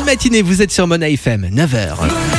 matinée, vous êtes sur Mona FM, 9h.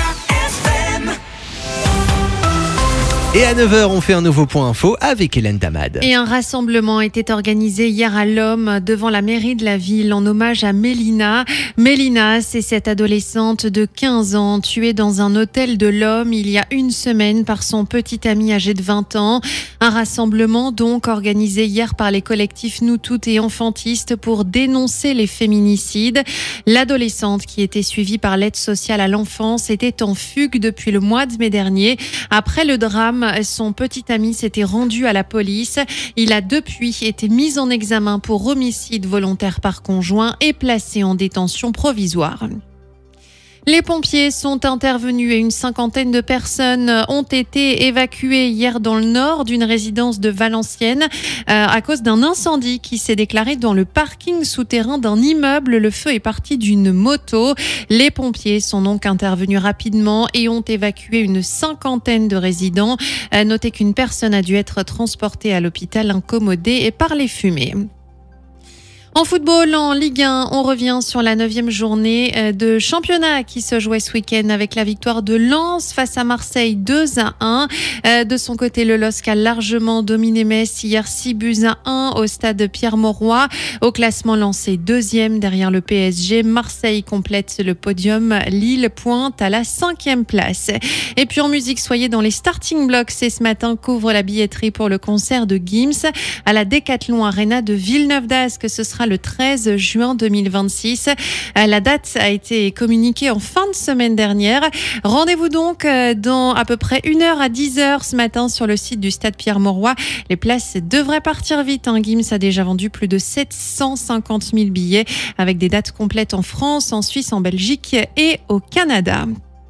Et à 9h, on fait un nouveau point info avec Hélène Damad. Et un rassemblement était organisé hier à l'Homme devant la mairie de la ville en hommage à Mélina. Mélina, c'est cette adolescente de 15 ans tuée dans un hôtel de l'Homme il y a une semaine par son petit ami âgé de 20 ans. Un rassemblement donc organisé hier par les collectifs Nous Toutes et Enfantistes pour dénoncer les féminicides. L'adolescente qui était suivie par l'aide sociale à l'enfance était en fugue depuis le mois de mai dernier. Après le drame, son petit ami s'était rendu à la police. Il a depuis été mis en examen pour homicide volontaire par conjoint et placé en détention provisoire. Les pompiers sont intervenus et une cinquantaine de personnes ont été évacuées hier dans le nord d'une résidence de Valenciennes à cause d'un incendie qui s'est déclaré dans le parking souterrain d'un immeuble. Le feu est parti d'une moto. Les pompiers sont donc intervenus rapidement et ont évacué une cinquantaine de résidents. Notez qu'une personne a dû être transportée à l'hôpital incommodée par les fumées. En football, en Ligue 1, on revient sur la 9e journée de championnat qui se jouait ce week-end avec la victoire de Lens face à Marseille 2-1. De son côté, le LOSC a largement dominé Metz hier 6-1 au stade Pierre-Mauroy. Au classement, Lens est 2e derrière le PSG. Marseille complète le podium. Lille pointe à la 5e place. Et puis en musique, soyez dans les starting blocks. Et ce matin, couvre la billetterie pour le concert de Gims à la Decathlon Arena de Villeneuve-d'Ascq. Ce sera le 13 juin 2026. La date a été communiquée en fin de semaine dernière. Rendez-vous donc dans à peu près 1h à 10h ce matin sur le site du stade Pierre-Mauroy. Les places devraient partir vite. Gims a déjà vendu plus de 750 000 billets avec des dates complètes en France, en Suisse, en Belgique et au Canada.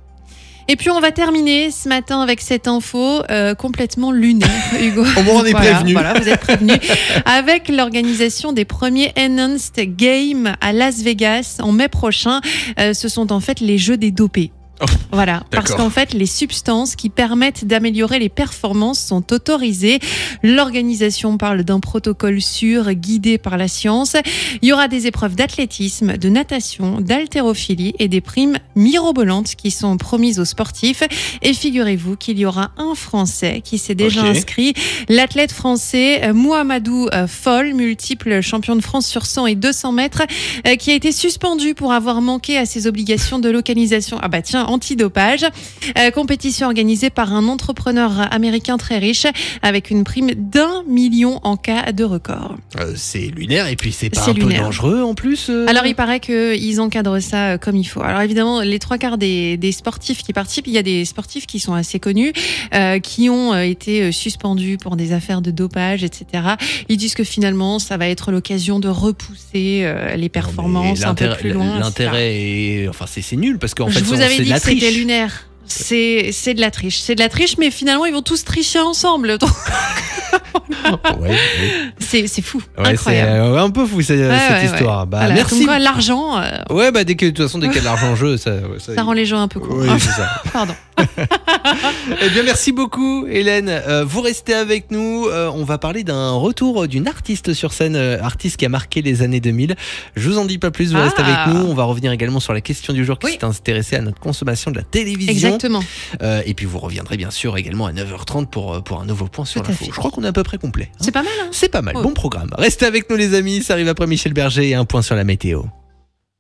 Et puis on va terminer ce matin avec cette info complètement lunaire, Hugo. Au moins on est prévenu. Voilà, vous êtes prévenu. Avec l'organisation des premiers Enhanced Games à Las Vegas en mai prochain. Ce sont en fait les jeux des dopés. Oh, voilà, parce qu'en fait, les substances qui permettent d'améliorer les performances sont autorisées. L'organisation parle d'un protocole sûr, guidé par la science. Il y aura des épreuves d'athlétisme, de natation, d'haltérophilie et des primes mirobolantes qui sont promises aux sportifs. Et figurez-vous qu'il y aura un Français qui s'est déjà inscrit. L'athlète français Mouhamadou Fall, multiple champion de France sur 100 et 200 mètres, qui a été suspendu pour avoir manqué à ses obligations de localisation. Ah bah tiens, antidopage. Compétition organisée par un entrepreneur américain très riche avec une prime d'1 million en cas de record. C'est lunaire et puis c'est pas un peu dangereux en plus Alors il paraît qu'ils encadrent ça comme il faut. Alors évidemment, les 3/4 des sportifs qui participent, il y a des sportifs qui sont assez connus, qui ont été suspendus pour des affaires de dopage, etc. Ils disent que finalement, ça va être l'occasion de repousser les performances un peu plus loin. L'intérêt est... Enfin, c'est nul parce qu'en fait, vous avais c'est dit de la que c'était triche. lunaire. C'est de la triche. C'est de la triche, mais finalement, ils vont tous tricher ensemble. Donc... ouais. C'est fou. Ouais, incroyable. c'est un peu fou cette histoire. Bah, voilà. merci. Comme quoi, l'argent. Ouais, bah, de toute façon, dès qu'il y a de l'argent en jeu, ça rend les gens un peu cons. Oui, c'est ça. Pardon. Eh bien, merci beaucoup, Hélène. Vous restez avec nous. On va parler d'un retour d'une artiste sur scène, artiste qui a marqué les années 2000. Je vous en dis pas plus, vous restez avec nous. On va revenir également sur la question du jour qui s'est intéressée à notre consommation de la télévision. Exactement. Et puis, vous reviendrez bien sûr également à 9h30 pour un nouveau point sur l'info. Je crois qu'on est à peu près complet. C'est pas mal. C'est pas mal. Bon programme. Restez avec nous, les amis. Ça arrive après Michel Berger et un point sur la météo.